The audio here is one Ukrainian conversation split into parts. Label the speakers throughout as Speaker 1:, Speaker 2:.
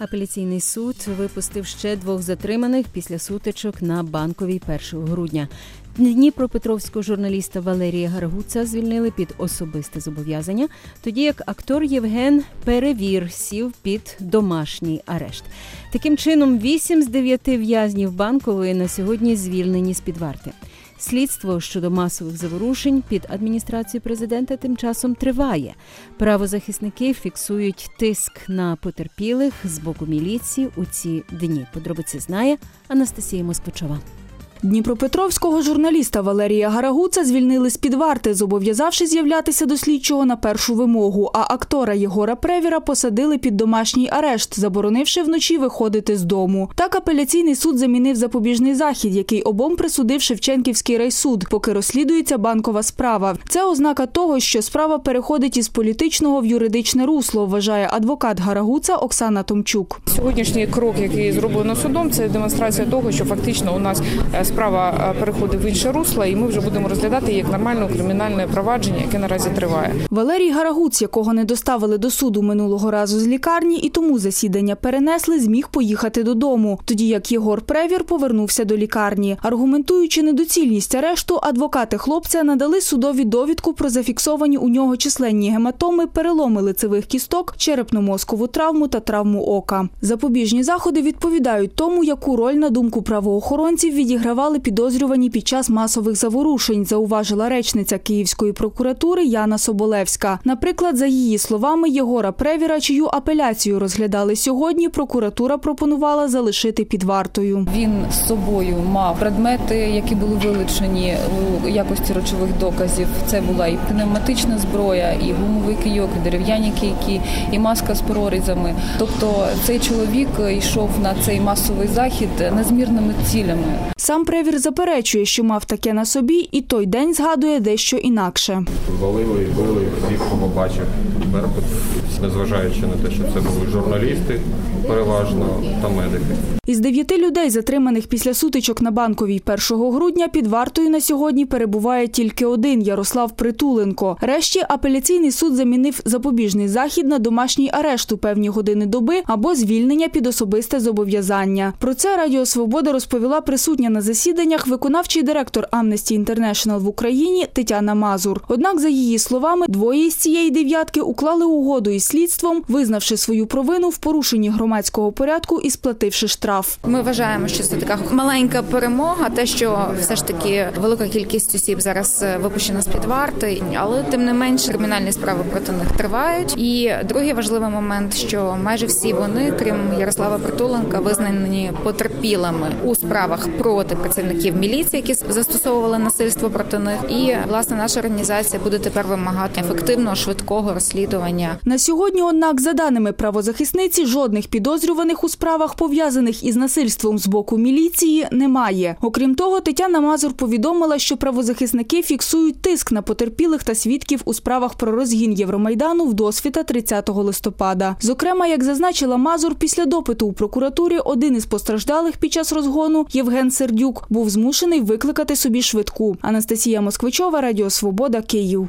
Speaker 1: Апеляційний суд випустив ще 2 затриманих після сутичок на Банковій 1 грудня. Дніпропетровського журналіста Валерія Гарагуца звільнили під особисте зобов'язання, тоді як актор Євген Перевір сів під домашній арешт. Таким чином, 8 з 9 в'язнів Банкової на сьогодні звільнені з-під варти. Слідство щодо масових заворушень під адміністрацією президента тим часом триває. Правозахисники фіксують тиск на потерпілих з боку міліції у ці дні. Подробиці знає Анастасія Москвичова.
Speaker 2: Дніпропетровського журналіста Валерія Гарагуца звільнили з-під варти, зобов'язавши з'являтися до слідчого на першу вимогу, а актора Єгора Превіра посадили під домашній арешт, заборонивши вночі виходити з дому. Так апеляційний суд замінив запобіжний захід, який обом присудив Шевченківський райсуд, поки розслідується банкова справа. Це ознака того, що справа переходить із політичного в юридичне русло, вважає адвокат Гарагуца Оксана Томчук.
Speaker 3: Сьогоднішній крок, який зроблено судом, це демонстрація того, що фактично у нас справа переходить в інше русло, і ми вже будемо розглядати її як нормальне кримінальне провадження, яке наразі триває.
Speaker 2: Валерій Гарагуц, якого не доставили до суду минулого разу з лікарні, і тому засідання перенесли, зміг поїхати додому, тоді як Єгор Превір повернувся до лікарні. Аргументуючи недоцільність арешту, адвокати хлопця надали судові довідку про зафіксовані у нього численні гематоми, переломи лицевих кісток, черепно-мозкову травму та травму ока. Запобіжні заходи відповідають тому, яку роль, на думку правоохоронців, відігравали підозрювані під час масових заворушень, зауважила речниця Київської прокуратури Яна Соболевська. Наприклад, за її словами, Єгора Превіра, чию апеляцію розглядали сьогодні, прокуратура пропонувала залишити під вартою.
Speaker 3: Він з собою мав предмети, які були вилучені у якості речових доказів. Це була і пневматична зброя, і гумовий кийок, і дерев'яні кийки, і маска з прорізами. Тобто цей чоловік йшов на цей масовий захід незмірними цілями.
Speaker 2: Сам Превір заперечує, що мав таке на собі, і той день згадує дещо інакше.
Speaker 4: Валили, били, рідко побачив Беркут, незважаючи на те, що це були журналісти, переважно, та медики.
Speaker 2: Із 9 людей, затриманих після сутичок на Банковій 1 грудня, під вартою на сьогодні перебуває тільки один – Ярослав Притуленко. Решті апеляційний суд замінив запобіжний захід на домашній арешт у певні години доби або звільнення під особисте зобов'язання. Про це Радіо Свобода розповіла присутня на засіданнях виконавчий директор Amnesty International в Україні Тетяна Мазур. Однак, за її словами, 2 із цієї 9 уклали угоду із слідством, визнавши свою провину в порушенні громадського порядку і сплативши штраф.
Speaker 5: Ми вважаємо, що це така маленька перемога, те, що все ж таки велика кількість осіб зараз випущена з-під варти, але тим не менш кримінальні справи проти них тривають. І другий важливий момент, що майже всі вони, крім Ярослава Притуленка, визнані потерпілими у справах проти працівників міліції, які застосовували насильство проти них. І, власне, наша організація буде тепер вимагати ефективного, швидкого розслідування.
Speaker 2: На сьогодні, однак, за даними правозахисниці, жодних підозрюваних у справах, пов'язаних із насильством з боку міліції, немає. Окрім того, Тетяна Мазур повідомила, що правозахисники фіксують тиск на потерпілих та свідків у справах про розгін Євромайдану вдосвіта 30 листопада. Зокрема, як зазначила Мазур, після допиту у прокуратурі один із постраждалих під час розгону, Євген Сердюк, був змушений викликати собі швидку. Анастасія Москвичова, Радіо Свобода, Київ.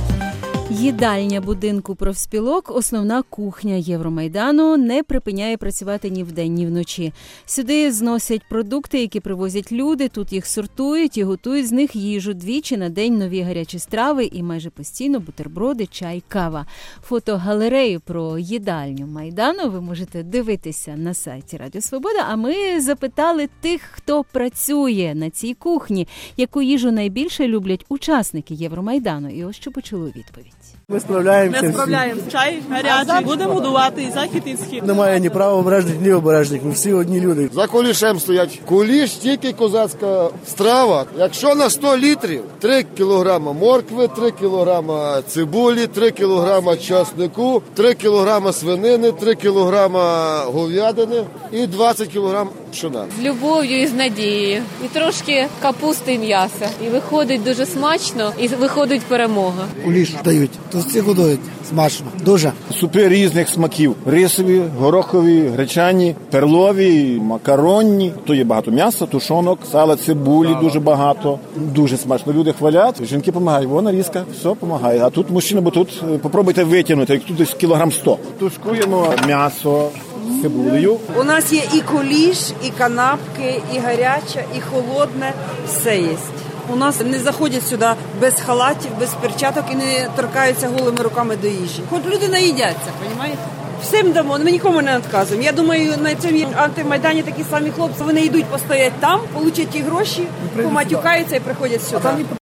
Speaker 1: Їдальня будинку профспілок, основна кухня Євромайдану, не припиняє працювати ні вдень, ні вночі. Сюди зносять продукти, які привозять люди, тут їх сортують і готують з них їжу. Двічі на день нові гарячі страви і майже постійно бутерброди, чай, кава. Фотогалерею про їдальню Майдану ви можете дивитися на сайті Радіо Свобода, а ми запитали тих, хто працює на цій кухні, яку їжу найбільше люблять учасники Євромайдану. І ось що почули відповідь.
Speaker 6: Ми справляємося.
Speaker 7: Ми справляємося. Чай гарячий. Будемо будувати і захід, і схід.
Speaker 6: Немає ні правообережних, ні обережних. Ми всі одні люди.
Speaker 8: За кулішем стоять. Куліш тільки козацька страва. Якщо на 100 літрів 3 кілограма моркви, 3 кілограма цибулі, 3 кілограма часнику, 3 кілограма свинини, 3 кілограма говядини і 20 кілограм пшона.
Speaker 9: З любов'ю і з надією. І трошки капусти і м'яса. І виходить дуже смачно, і виходить перемога.
Speaker 6: Куліш дають. Тут всі годують. Смачно. Дуже.
Speaker 10: Супи різних смаків. Рисові, горохові, гречані, перлові, макаронні. Тут є багато м'яса, тушонок, сала, цибулі дуже багато. Дуже смачно. Люди хвалять, жінки допомагають. Вона різка, все допомагає. А тут мужчина, бо тут попробуйте витягнути, як тут десь кілограм 100. Тушкуємо м'ясо, цибулею.
Speaker 11: У нас є і куліш, і канапки, і гаряча, і холодне. Все є. У нас не заходять сюди без халатів, без перчаток і не торкаються голими руками до їжі. Хоч люди наїдяться, розумієте? Всім дамо, ми нікому не відказуємо. Я думаю, на цьому антимайдані такі самі хлопці, вони йдуть постоять там, получать ті гроші, поматюкаються і приходять сюди.